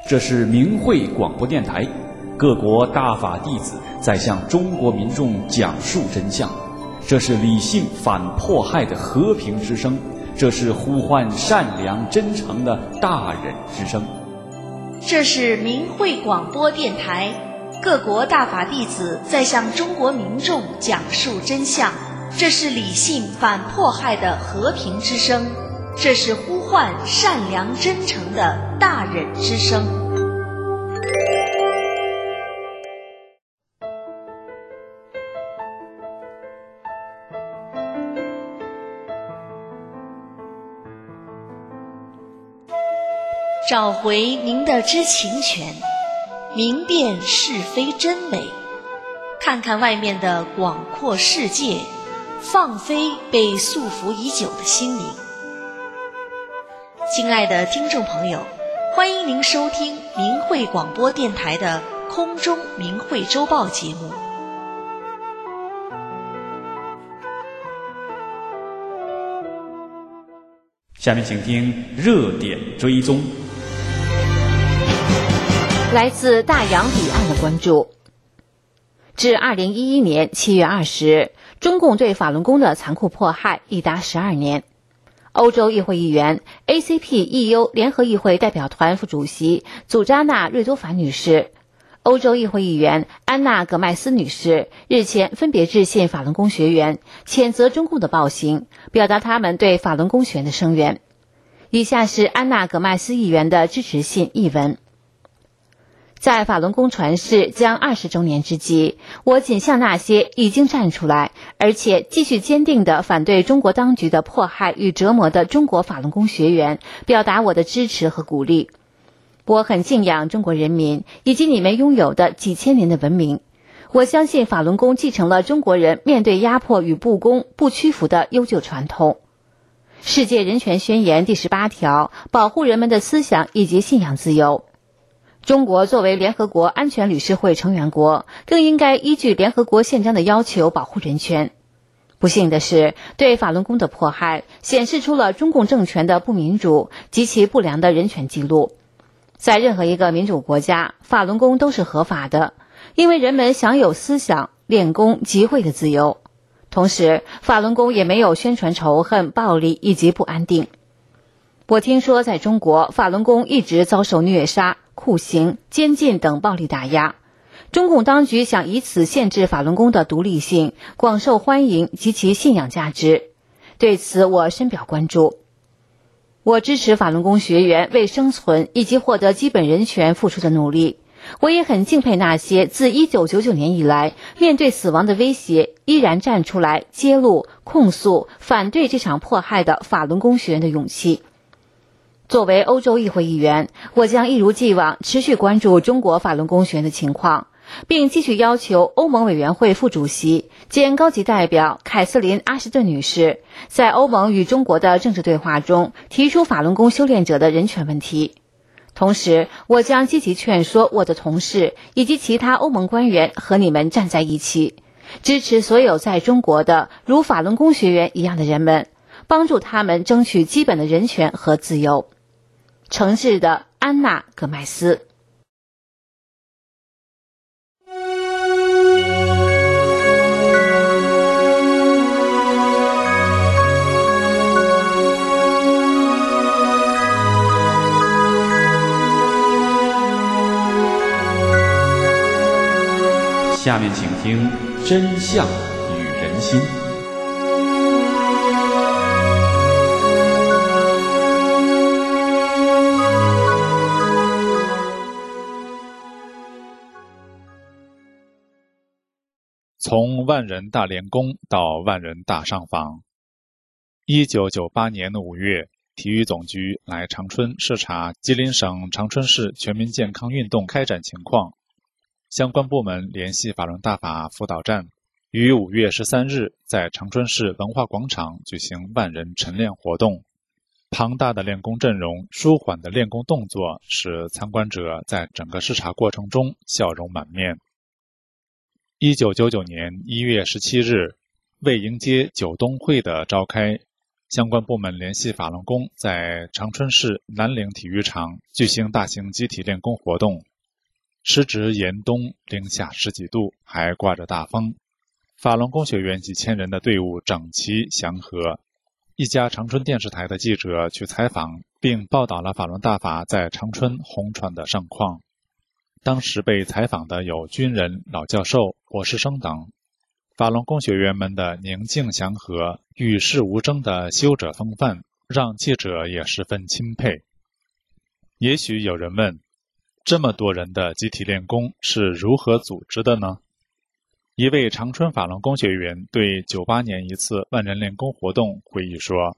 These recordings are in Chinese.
这是明慧广播电台，各国大法弟子在向中国民众讲述真相。这是理性反迫害的和平之声，这是呼唤善良真诚的大忍之声。 这是明慧广播电台，各国大法弟子在向中国民众讲述真相。这是理性反迫害的和平之声，这是呼唤善良真诚的大忍之声。找回您的知情权，明辨是非真伪，看看外面的广阔世界，放飞被束缚已久的心灵。亲爱的听众朋友，欢迎您收听明慧广播电台的空中明慧周报节目。 下面请听热点追踪。 来自大洋彼岸的关注。至2011年7月20日，中共对法轮功的残酷迫害已达12年。欧洲议会议员、ACP-EU 联合议会代表团副主席祖扎纳·瑞多法女士、欧洲议会议员安娜·葛麦斯女士日前分别致信法轮功学员，谴责中共的暴行，表达他们对法轮功学员的声援。以下是安娜·葛麦斯议员的支持信译文。在法轮功传世将20周年之际，我仅向那些已经站出来，而且继续坚定地反对中国当局的迫害与折磨的中国法轮功学员，表达我的支持和鼓励。我很敬仰中国人民以及你们拥有的几千年的文明。我相信法轮功继承了中国人面对压迫与不公不屈服的悠久传统。世界人权宣言第18条保护人们的思想以及信仰自由。中国作为联合国安全理事会成员国，更应该依据联合国宪章的要求保护人权。不幸的是，对法轮功的迫害显示出了中共政权的不民主及其不良的人权记录。在任何一个民主国家，法轮功都是合法的，因为人们享有思想、练功、集会的自由。同时，法轮功也没有宣传仇恨、暴力以及不安定。我听说在中国，法轮功一直遭受虐杀、酷刑、监禁等暴力打压。中共当局想以此限制法轮功的独立性、广受欢迎及其信仰价值。对此我深表关注。我支持法轮功学员为生存以及获得基本人权付出的努力。我也很敬佩那些自1999年以来面对死亡的威胁依然站出来揭露、控诉、反对这场迫害的法轮功学员的勇气。作为欧洲议会议员，我将一如既往持续关注中国法轮功学员的情况，并继续要求欧盟委员会副主席兼高级代表凯瑟琳·阿什顿女士在欧盟与中国的政治对话中提出法轮功修炼者的人权问题。同时，我将积极劝说我的同事以及其他欧盟官员和你们站在一起，支持所有在中国的如法轮功学员一样的人们，帮助他们争取基本的人权和自由。诚挚的安娜·葛麦斯。 下面请听真相与人心。 从万人大练功到万人大上访。1998年5月，体育总局来长春视察吉林省长春市全民健康运动开展情况。相关部门联系法轮大法辅导站，于5月13日在长春市文化广场举行万人晨练活动。庞大的练功阵容、舒缓的练功动作，使参观者在整个视察过程中笑容满面。1999年1月17日，为迎接九冬会的召开， 相关部门联系法轮功在长春市南陵体育场举行大型集体练功活动。时值严冬，零下10几度，还刮着大风。法轮功学员几千人的队伍整齐祥和。一家长春电视台的记者去采访，并报道了法轮大法在长春红传的盛况。当时被采访的有军人、老教授、博士生等。法轮功学员们的宁静祥和、与世无争的修者风范，让记者也十分钦佩。也许有人问，这么多人的集体练功是如何组织的呢？一位长春法轮功学员对98年一次万人练功活动回忆说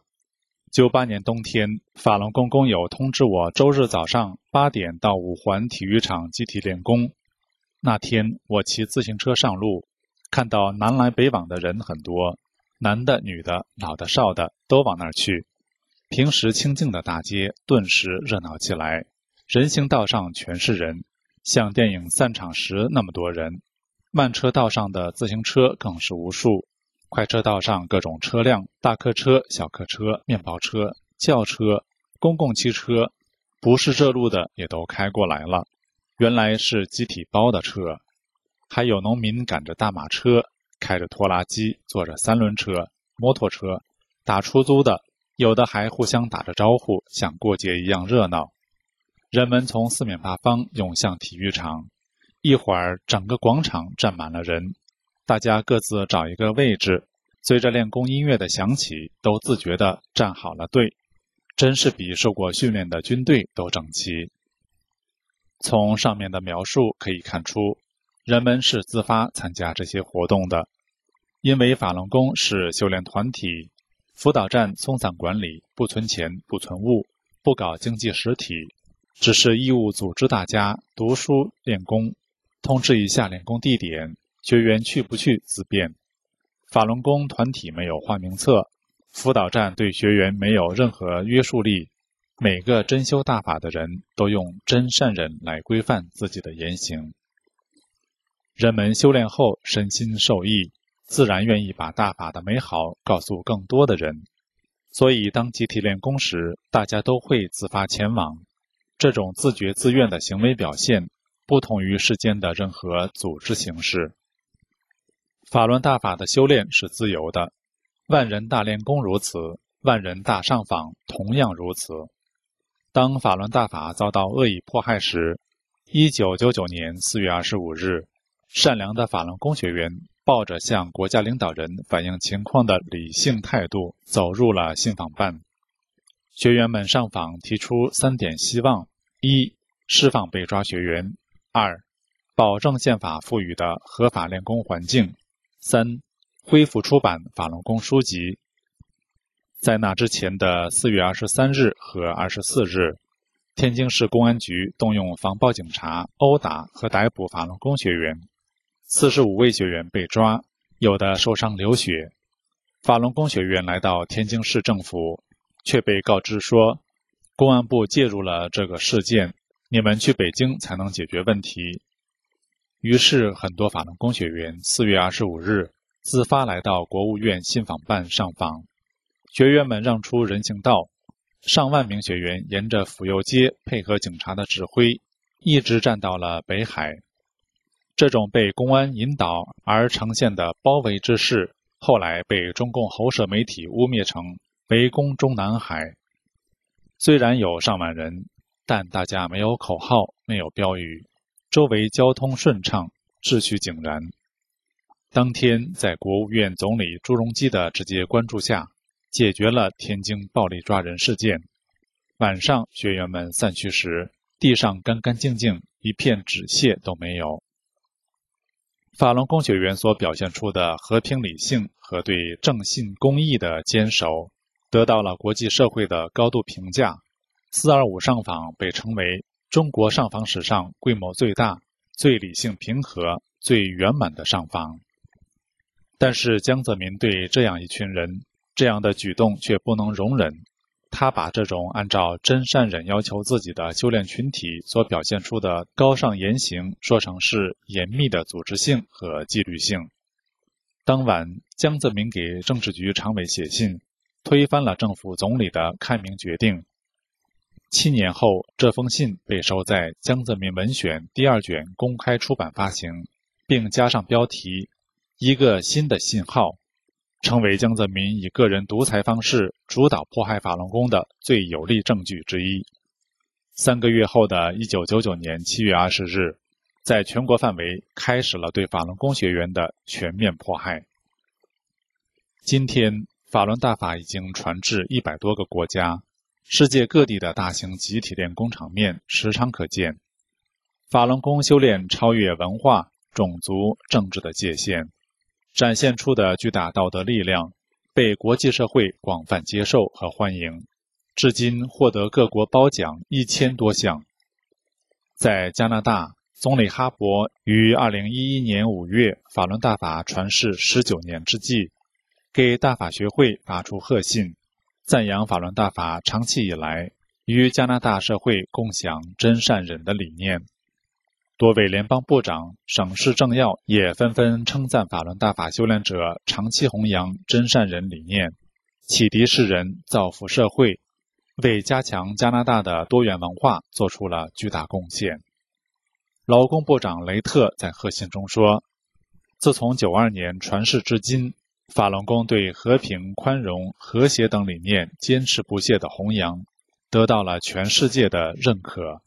，98年冬天，法轮功工友通知我周日早上8点到5环体育场集体练功。那天我骑自行车上路，看到南来北往的人很多，男的、女的、老的、少的都往那儿去。平时清静的大街顿时热闹起来，人行道上全是人，像电影散场时那么多人。慢车道上的自行车更是无数，快车道上各种车辆，大客车、小客车、面包车、轿车、公共汽车，不是这路的也都开过来了。原来是集体包的车。还有农民赶着大马车，开着拖拉机，坐着3轮车、摩托车，打出租的，有的还互相打着招呼，像过节一样热闹。人们从四面八方涌向体育场，一会儿整个广场站满了人，大家各自找一个位置，随着练功音乐的响起，都自觉地站好了队，真是比受过训练的军队都整齐。从上面的描述可以看出，人们是自发参加这些活动的。因为法轮功是修炼团体，辅导站松散管理，不存钱不存物，不搞经济实体，只是义务组织大家读书练功，通知一下练功地点，学员去不去自便。法轮功团体没有花名册，辅导站对学员没有任何约束力，每个真修大法的人都用真善忍来规范自己的言行。人们修炼后身心受益，自然愿意把大法的美好告诉更多的人，所以当集体练功时，大家都会自发前往。这种自觉自愿的行为表现，不同于世间的任何组织形式。法轮大法的修炼是自由的，万人大练功如此，万人大上访同样如此。当法轮大法遭到恶意迫害时，1999年4月25日，善良的法轮功学员抱着向国家领导人反映情况的理性态度，走入了信访办。学员们上访提出3点希望：一、释放被抓学员；二、保证宪法赋予的合法练功环境；三、恢复出版法轮功书籍。在那之前的4月23日和24日，天津市公安局动用防暴警察殴打和逮捕法轮功学员，45位学员被抓，有的受伤流血。法轮功学员来到天津市政府，却被告知说，公安部介入了这个事件，你们去北京才能解决问题。于是很多法轮功学员4月25日自发来到国务院信访办上访，学员们让出人行道，上万名学员沿着府右街配合警察的指挥，一直站到了北海。这种被公安引导而呈现的包围之势，后来被中共喉舌媒体污蔑成围攻中南海。虽然有上万人，但大家没有口号，没有标语，周围交通顺畅，秩序井然。当天在国务院总理朱镕基的直接关注下，解决了天津暴力抓人事件。晚上学员们散去时，地上干干净净，一片纸屑都没有。法轮功学员所表现出的和平理性和对正信公义的坚守，得到了国际社会的高度评价。425上访被称为中国上访史上规模最大、最理性平和、最圆满的上访。但是江泽民对这样一群人，这样的举动却不能容忍。他把这种按照真善忍要求自己的修炼群体所表现出的高尚言行说成是严密的组织性和纪律性。当晚，江泽民给政治局常委写信， 推翻了政府总理的开明决定。7年后，这封信被收在《江泽民文选》第2卷公开出版发行，并加上标题“一个新的信号”，成为江泽民以个人独裁方式主导迫害法轮功的最有力证据之一。3个月后的1999年7月20日，在全国范围开始了对法轮功学员的全面迫害。今天，法轮大法已经传至100多个国家，世界各地的大型集体练功场面时常可见。法轮功修炼超越文化、种族、政治的界限，展现出的巨大道德力量被国际社会广泛接受和欢迎，至今获得各国褒奖1000多项。在加拿大，总理哈珀于2011年5月法轮大法传世19年之际，给大法学会发出贺信，赞扬法轮大法长期以来与加拿大社会共享真善忍的理念。多位联邦部长、省市政要也纷纷称赞法轮大法修炼者长期弘扬真善忍理念，启迪世人，造福社会，为加强加拿大的多元文化做出了巨大贡献。劳工部长雷特在贺信中说，自从92年传世至今，法轮功对和平、宽容、和谐等理念坚持不懈的弘扬，得到了全世界的认可。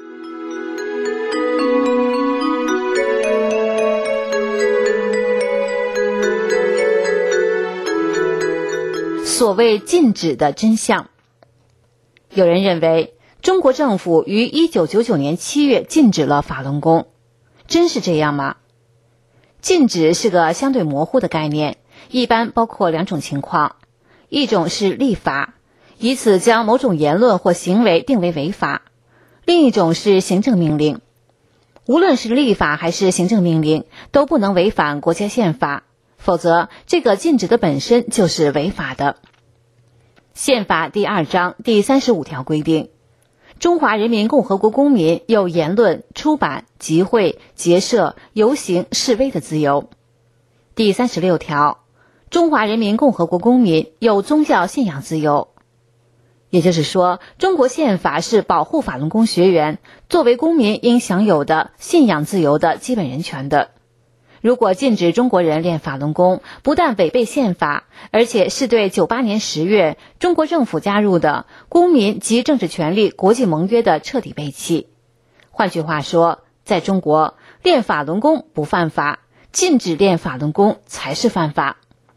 所谓禁止的真相，有人认为中国政府于1999年7月禁止了法轮功，真是这样吗？禁止是个相对模糊的概念，一般包括2种情况，一种是立法，以此将某种言论或行为定为违法；另一种是行政命令。无论是立法还是行政命令，都不能违反国家宪法，否则这个禁止的本身就是违法的。宪法第2章第35条规定，中华人民共和国公民有言论、出版、集会、结社、游行、示威的自由。第36条，中华人民共和国公民有宗教信仰自由。也就是说，中国宪法是保护法轮功学员作为公民应享有的信仰自由的基本人权的。如果禁止中国人练法轮功，不但违背宪法，而且是对98年10月中国政府加入的公民及政治权利国际盟约的彻底背弃。换句话说，在中国，练法轮功不犯法，禁止练法轮功才是犯法。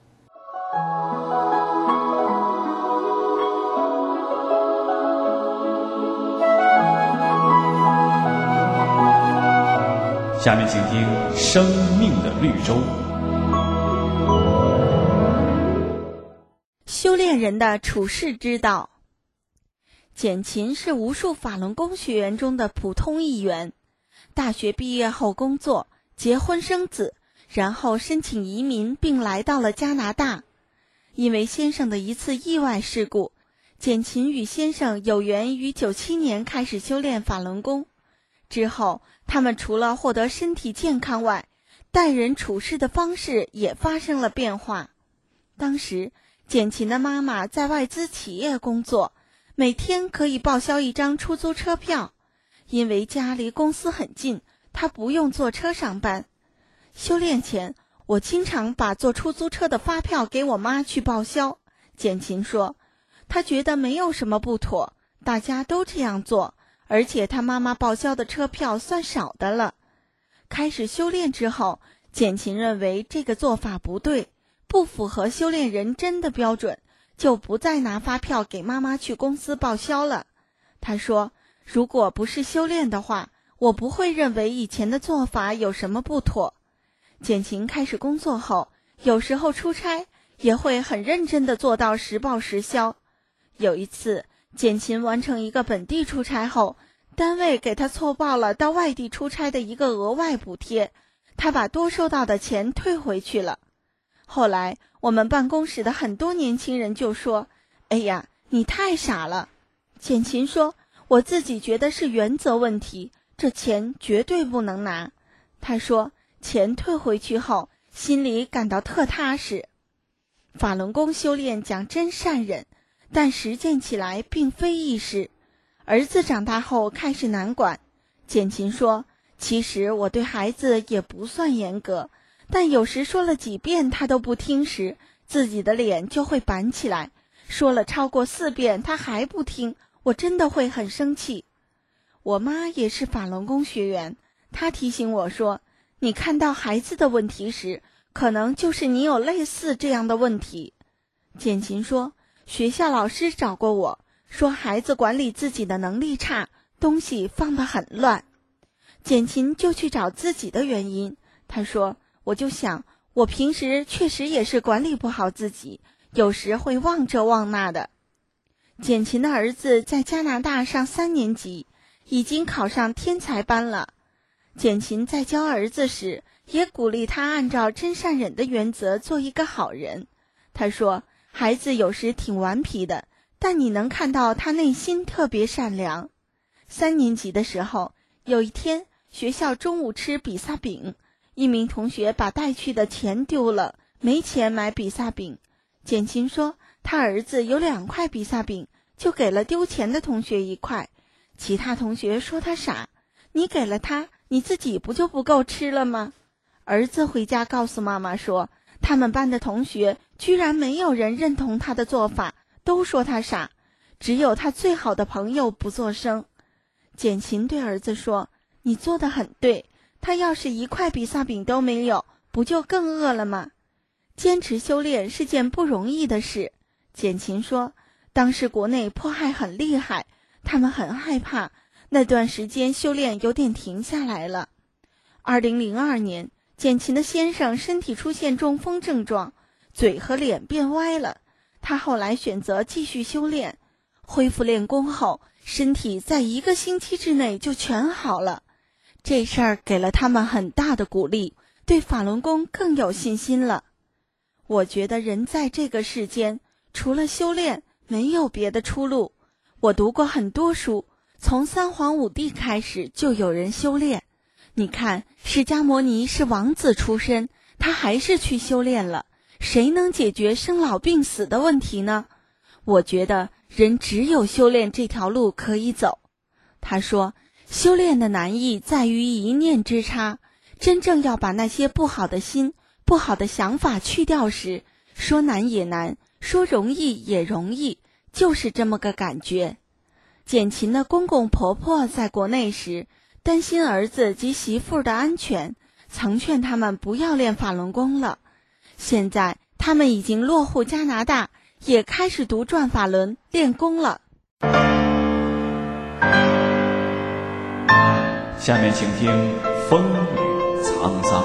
下面请听《生命的绿洲》。 修炼人的处世之道。简琴是无数法轮功学员中的普通一员，大学毕业后工作，结婚生子，然后申请移民并来到了加拿大。因为先生的一次意外事故，简琴与先生有缘于97年开始修炼法轮功。之后，他们除了获得身体健康外，待人处事的方式也发生了变化。当时，简琴的妈妈在外资企业工作，每天可以报销1张出租车票，因为家离公司很近，她不用坐车上班。修炼前，我经常把坐出租车的发票给我妈去报销。简琴说，她觉得没有什么不妥，大家都这样做，而且她妈妈报销的车票算少的了。开始修炼之后，简琴认为这个做法不对，不符合修炼人真的标准，就不再拿发票给妈妈去公司报销了。她说，如果不是修炼的话，我不会认为以前的做法有什么不妥。简琴开始工作后，有时候出差也会很认真地做到实报实销。有一次，简琴完成一个本地出差后，单位给他错报了到外地出差的一个额外补贴，他把多收到的钱退回去了。后来，我们办公室的很多年轻人就说，哎呀，你太傻了。简琴说，我自己觉得是原则问题，这钱绝对不能拿。他说，钱退回去后，心里感到特踏实。 法轮功修炼讲真善忍，但实践起来并非易事。儿子长大后开始难管。简琴说，其实我对孩子也不算严格，但有时说了几遍他都不听时，自己的脸就会板起来，说了超过4遍他还不听，我真的会很生气。我妈也是法轮功学员，她提醒我说，你看到孩子的问题时，可能就是你有类似这样的问题。简琴说，学校老师找过我，说孩子管理自己的能力差，东西放得很乱。简琴就去找自己的原因，她说，我就想，我平时确实也是管理不好自己，有时会忘这忘那的。简琴的儿子在加拿大上3年级，已经考上天才班了。简琴在教儿子时，也鼓励他按照真善忍的原则做一个好人。他说，孩子有时挺顽皮的，但你能看到他内心特别善良。3年级的时候，有一天学校中午吃比萨饼，一名同学把带去的钱丢了，没钱买比萨饼。简琴说，他儿子有2块比萨饼，就给了丢钱的同学1块。其他同学说他傻，你给了他，你自己不就不够吃了吗？儿子回家告诉妈妈说，他们班的同学居然没有人认同他的做法，都说他傻，只有他最好的朋友不作声。简琴对儿子说，你做得很对，他要是1块比萨饼都没有，不就更饿了吗？坚持修炼是件不容易的事。简琴说，当时国内迫害很厉害，他们很害怕，那段时间修炼有点停下来了。2002年，简琴的先生身体出现中风症状，嘴和脸变歪了，他后来选择继续修炼，恢复练功后，身体在1个星期之内就全好了。这事儿给了他们很大的鼓励，对法轮功更有信心了。我觉得人在这个世间，除了修炼，没有别的出路。我读过很多书，从3皇5帝开始就有人修炼。你看，释迦牟尼是王子出身，他还是去修炼了。谁能解决生老病死的问题呢？我觉得人只有修炼这条路可以走。他说，修炼的难易在于一念之差，真正要把那些不好的心、不好的想法去掉时，说难也难，说容易也容易，就是这么个感觉。简琴的公公婆婆在国内时，担心儿子及媳妇的安全，曾劝他们不要练法轮功了。现在他们已经落户加拿大，也开始读转法轮练功了。 下面请听风雨沧桑。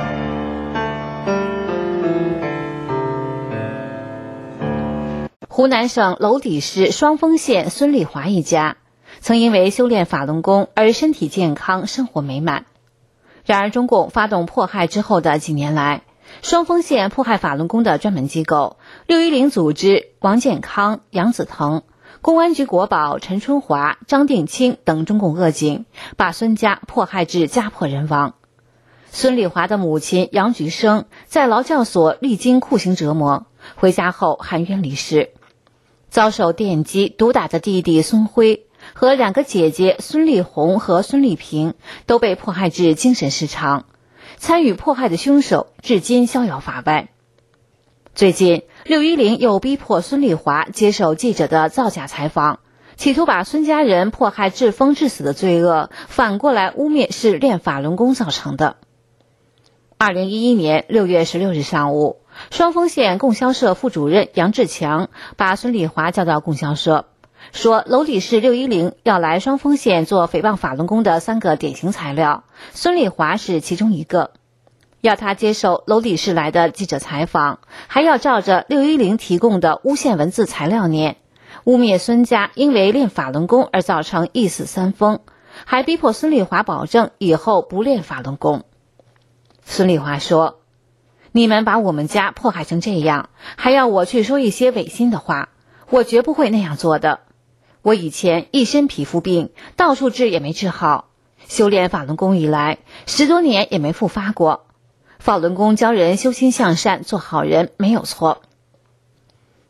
湖南省娄底市双峰县孙丽华一家，曾因为修炼法轮功而身体健康，生活美满。然而中共发动迫害之后的几年来，双峰县迫害法轮功的专门机构610组织王建康、杨子腾、公安局国保陈春华、张定清等中共恶警，把孙家迫害至家破人亡。孙丽华的母亲杨菊生在劳教所历经酷刑折磨，回家后含冤离世。遭受电击毒打的弟弟孙辉和2个姐姐孙丽红和孙丽萍都被迫害至精神失常，参与迫害的凶手至今逍遥法外。最近610又逼迫孙丽华接受记者的造假采访，企图把孙家人迫害致疯致死的罪恶反过来污蔑是练法轮功造成的。2011年6月16日上午，双峰县供销社副主任杨志强把孙丽华叫到供销社，说娄底市610要来双峰县做诽谤法轮功的3个典型材料，孙丽华是其中一个，要他接受娄底市来的记者采访，还要照着610提供的诬陷文字材料念，污蔑孙家因为练法轮功而造成一死3疯，还逼迫孙丽华保证以后不练法轮功。孙丽华说，你们把我们家迫害成这样，还要我去说一些违心的话，我绝不会那样做的。我以前一身皮肤病，到处治也没治好，修炼法轮功以来10多年也没复发过。法轮功教人修心向善，做好人没有错。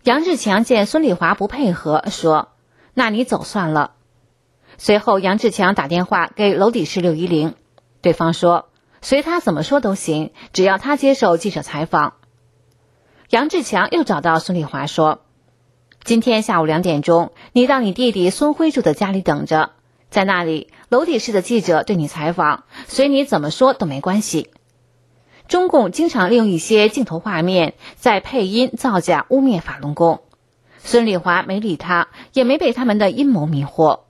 杨志强见孙丽华不配合，说：“那你走算了。”随后杨志强打电话给娄底士610，对方说随他怎么说都行，只要他接受记者采访。杨志强又找到孙丽华说：“今天下午2点钟，你到你弟弟孙辉住的家里等着，在那里娄底士的记者对你采访，随你怎么说都没关系。”中共经常利用一些镜头画面在配音造假污蔑法轮功，孙丽华没理他，也没被他们的阴谋迷惑。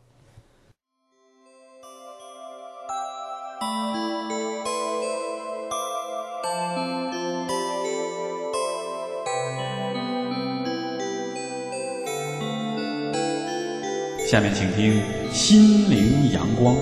下面请听《心灵阳光》。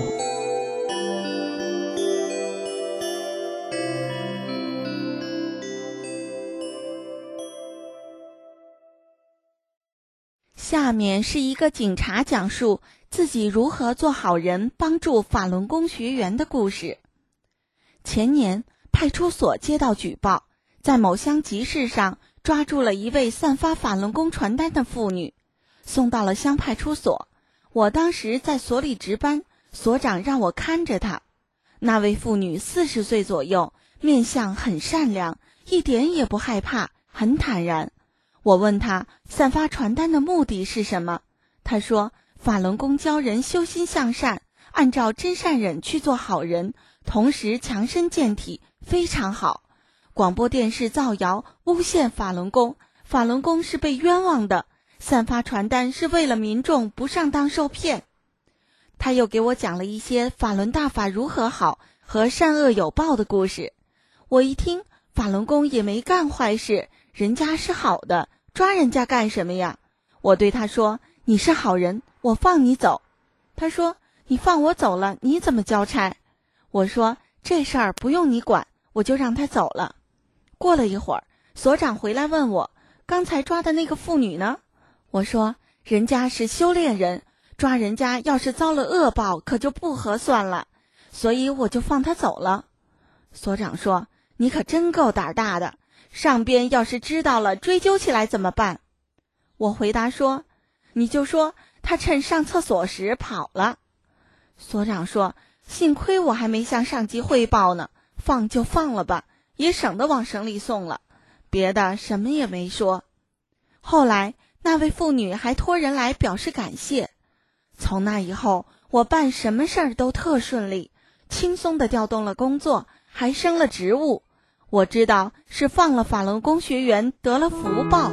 下面是一个警察讲述自己如何做好人帮助法轮功学员的故事。前年，派出所接到举报，在某乡集市上抓住了一位散发法轮功传单的妇女，送到了乡派出所。我当时在所里值班，所长让我看着她。那位妇女40岁左右，面相很善良，一点也不害怕，很坦然。我问她散发传单的目的是什么，她说法轮功教人修心向善，按照真善忍去做好人，同时强身健体，非常好。广播电视造谣诬陷法轮功，法轮功是被冤枉的，散发传单是为了民众不上当受骗。他又给我讲了一些法轮大法如何好和善恶有报的故事。我一听，法轮功也没干坏事，人家是好的，抓人家干什么呀？我对他说，你是好人，我放你走。他说，你放我走了，你怎么交差？我说，这事儿不用你管，我就让他走了。过了一会儿，所长回来问我，刚才抓的那个妇女呢？我说，人家是修炼人，抓人家要是遭了恶报，可就不合算了，所以我就放他走了。所长说，你可真够胆大的，上边要是知道了，追究起来怎么办？我回答说，你就说他趁上厕所时跑了。所长说，幸亏我还没向上级汇报呢，放就放了吧，也省得往省里送了，别的什么也没说。后来那位妇女还托人来表示感谢。从那以后，我办什么事儿都特顺利，轻松地调动了工作，还升了职务。我知道是放了法轮功学员得了福报。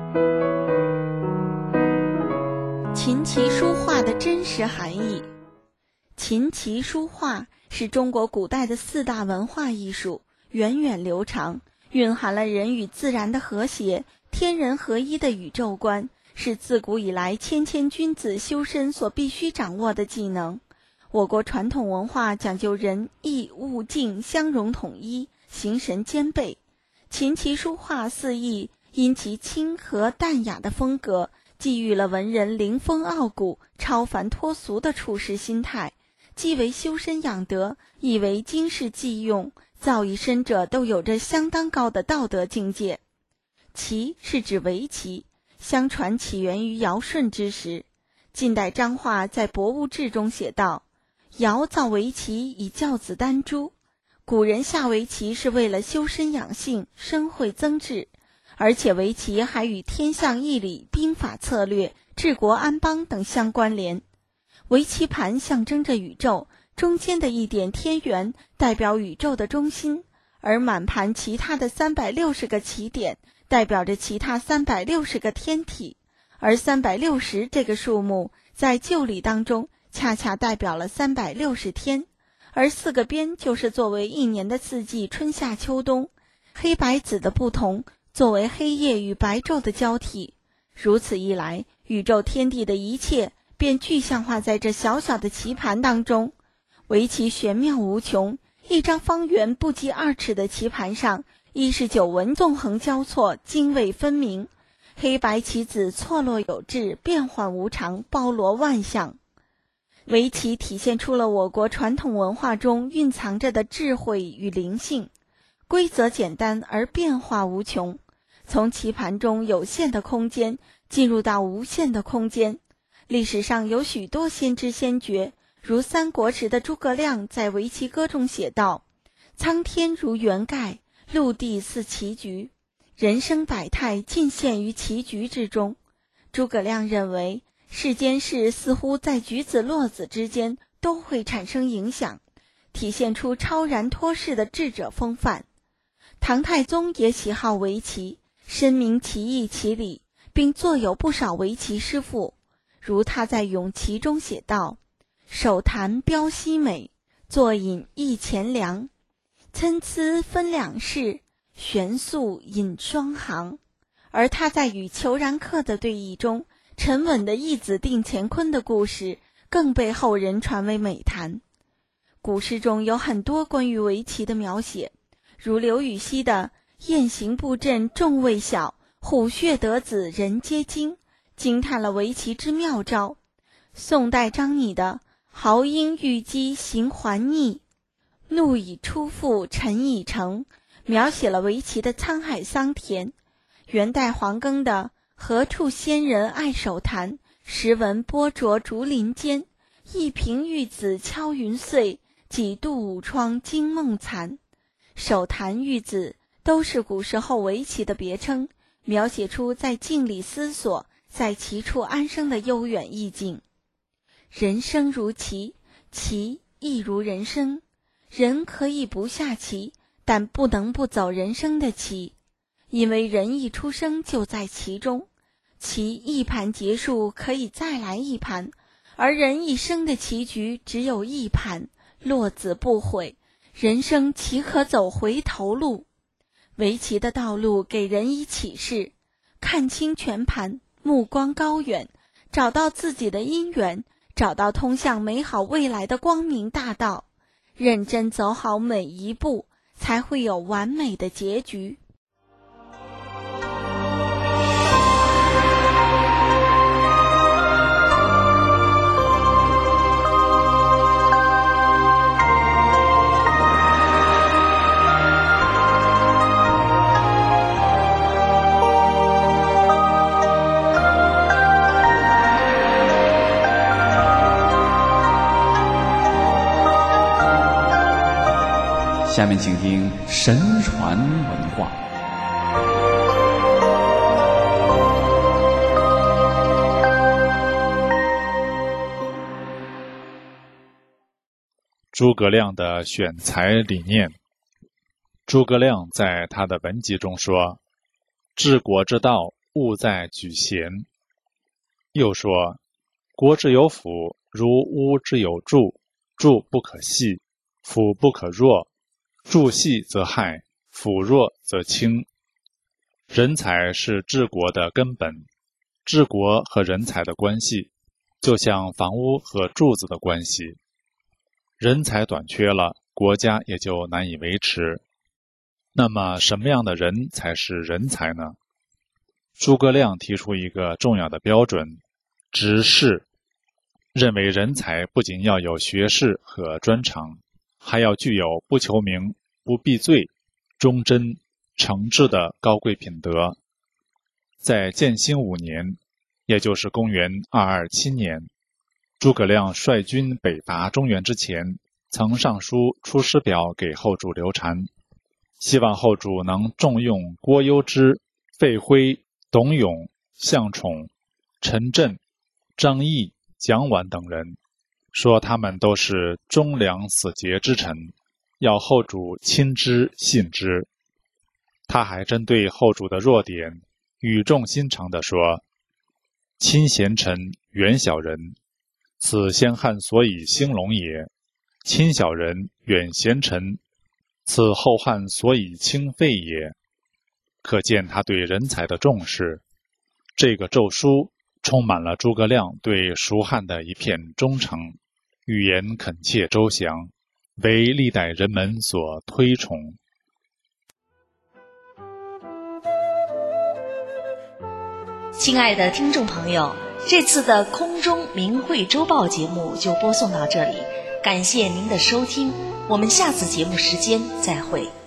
琴棋书画的真实含义。琴棋书画是中国古代的4大文化艺术，源远流长，蕴含了人与自然的和谐、天人合一的宇宙观，是自古以来谦君子修身所必须掌握的技能。我国传统文化讲究人义物静相融统一，形神兼备。琴棋书画4艺因其清和淡雅的风格，寄予了文人凌风傲骨、超凡脱俗的处世心态，既为修身养德，亦为经世济用，造诣深者都有着相当高的道德境界。棋是指围棋，相传起源于尧舜之时。近代张化在《博物志》中写道，尧造围棋以教子丹朱。古人下围棋是为了修身养性、身慧增智，而且围棋还与天象易理、兵法策略、治国安邦等相关联。围棋盘象征着宇宙，中间的一点天元代表宇宙的中心，而满盘其他的360个棋点代表着其他360个天体，而360这个数目在旧历当中恰恰代表了360天，而4个边就是作为一年的4季春夏秋冬，黑白紫的不同作为黑夜与白昼的交替。如此一来，宇宙天地的一切便具象化在这小小的棋盘当中。围棋玄妙无穷，一张方圆不及2尺的棋盘上，19纹纵横交错，泾渭分明，黑白棋子错落有致，变幻无常，包罗万象。围棋体现出了我国传统文化中蕴藏着的智慧与灵性，规则简单而变化无穷。 从棋盘中有限的空间进入到无限的空间。历史上有许多先知先觉，如三国时的诸葛亮在围棋歌中写道：苍天如圆盖，陆地似棋局，人生百态尽现于棋局之中。诸葛亮认为世间事似乎在举子落子之间都会产生影响，体现出超然脱世的智者风范。唐太宗也喜好围棋，深明棋艺棋理，并作有不少围棋诗赋，如他在《咏棋》中写道：手弹标西美，坐饮一钱粮，参差分两式，悬素引双行。而他在与裘然客的对弈中，沉稳的一子定乾坤的故事更被后人传为美谈。古诗中有很多关于围棋的描写，如刘禹锡的雁行布阵众未晓，虎穴得子人皆惊，惊叹了围棋之妙招。宋代张拟的豪英御机行环逆，怒已出腹臣已成，描写了围棋的沧海桑田。元代黄庚的何处仙人爱手弹，时闻波浊竹林间，一平玉子敲云碎，几度午窗惊梦残。手弹玉子都是古时候围棋的别称，描写出在静里思索，在棋处安生的悠远意境。人生如棋，棋亦如人生。人可以不下棋，但不能不走人生的棋，因为人一出生就在其中，棋一盘结束可以再来一盘，而人一生的棋局只有一盘，落子不悔，人生岂可走回头路？围棋的道路给人以启示，看清全盘，目光高远，找到自己的因缘，找到通向美好未来的光明大道，认真走好每一步，才会有完美的结局。 下面请听神传文化。 诸葛亮的选才理念。诸葛亮在他的文集中说：治国之道，务在举贤。又说：国之有辅，如屋之有柱，柱不可细，辅不可弱，柱细则害，辅弱则轻。人才是治国的根本，治国和人才的关系，就像房屋和柱子的关系。人才短缺了，国家也就难以维持。那么什么样的人才是人才呢？诸葛亮提出一个重要的标准，直视，认为人才不仅要有学识和专长，还要具有不求名、不避罪、忠贞、诚挚的高贵品德。在建兴5年，也就是公元227年，诸葛亮率军北伐中原之前，曾上书《出师表》给后主刘禅，希望后主能重用郭攸之、费辉、董永、向宠、陈震、张翼、蒋琬等人，说他们都是忠良死节之臣，要后主亲之信之。他还针对后主的弱点，语重心长地说：亲贤臣，远小人，此先汉所以兴隆也；亲小人，远贤臣，此后汉所以清废也。可见他对人才的重视。这个奏书充满了诸葛亮对蜀汉的一片忠诚，语言恳切周详，为历代人们所推崇。 亲爱的听众朋友，这次的空中明慧周报节目就播送到这里，感谢您的收听，我们下次节目时间再会。